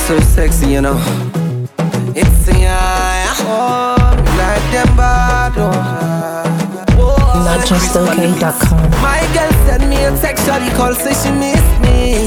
so sexy, you know. It's the like them bad. NotJustOK.com. My girl sent me a text, shawty call, say she miss me.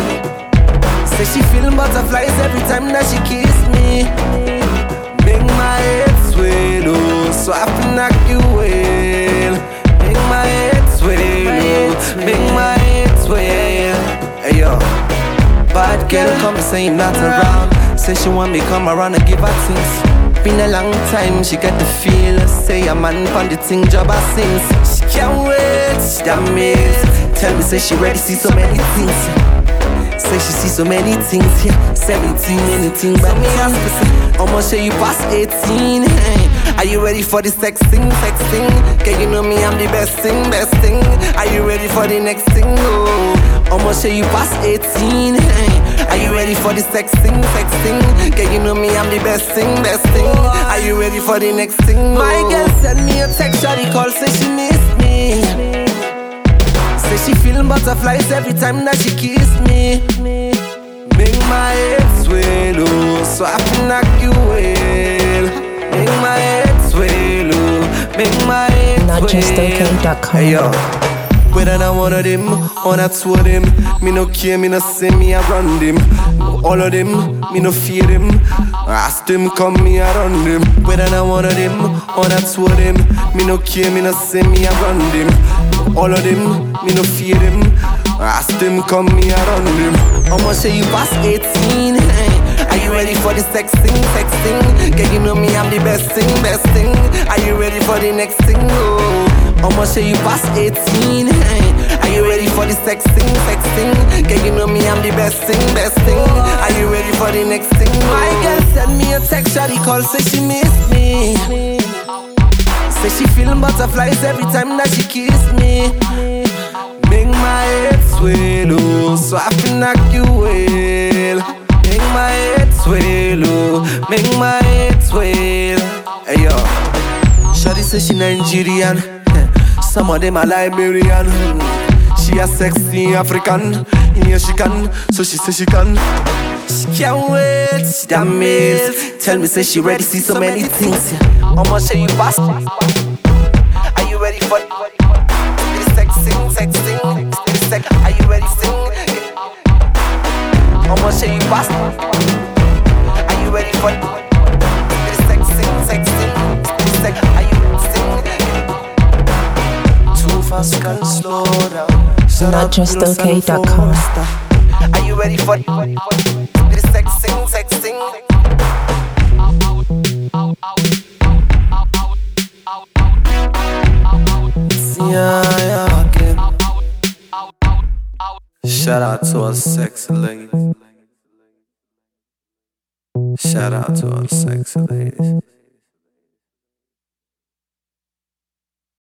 Say she feeling butterflies every time that she kiss me. Make my head swell, oh, so I can knock you well. Make my head swell, oh, make my head swell. Hey yo, bad girl come and say I'm not around. Say she want me come around and give her things. Been a long time, she got the feel. Say a man pon the thing, job her since. She can't wait, she damn it. Tell me say she ready, see so many things. Say she see so many things, yeah. 17, anything but me ask to see. Almost say you past 18, hey. Are you ready for the sexting? Girl, you know me, I'm the best thing. Are you ready for the next thing? Oh. Almost say you past 18, hey. Are you ready for the sexting? Girl, you know me, I'm the best thing. Are you ready for the next thing? Oh. My girl sent me a text, shawty call, say she miss me. Say she feeling butterflies every time that she kiss me. Make my head swell, oh, so I can knock you well. Make my head swell, oh, make my head swell. NotJustOK.com. Hey yo, whether I one of them or not two of them, me no care, me no say me I run them. All of them, me no fear them. Ask them, come me I run them. Whether I one of them or not two of them, me no care, me no say me I run them. All of them, me no fear them. Ask them, come me I run them. I'ma say you past 18, hey. Are you ready for the sexting? Girl, you know me, I'm the best thing. Are you ready for the next thing? Oh. I'ma say you past 18, hey. Are you ready for the sexting? Girl, you know me, I'm the best thing. Are you ready for the next thing? My girl sent me a text, shawty call, say she miss me. Say she feeling butterflies every time that she kiss me. Make my head swell, oh, so I can knock you well. Make my head swell, oh, make my head swell. Hey yo, shawty say she Nigerian. Some of them are Liberian. She a sexy African. Yeah, she can, so she say she can. She can't wait, she damn it. Tell me say she ready, see so many things. I'ma show you fast. Are you ready for the sexting? Are you ready to sing? I'ma show you fast. Are you ready for the sexting? Are you sing? Too fast, can slow down. NotJustOK.com. Are you ready for the sexting? Yeah, again. Shout out to our sexy ladies. Shout out to our sexy ladies.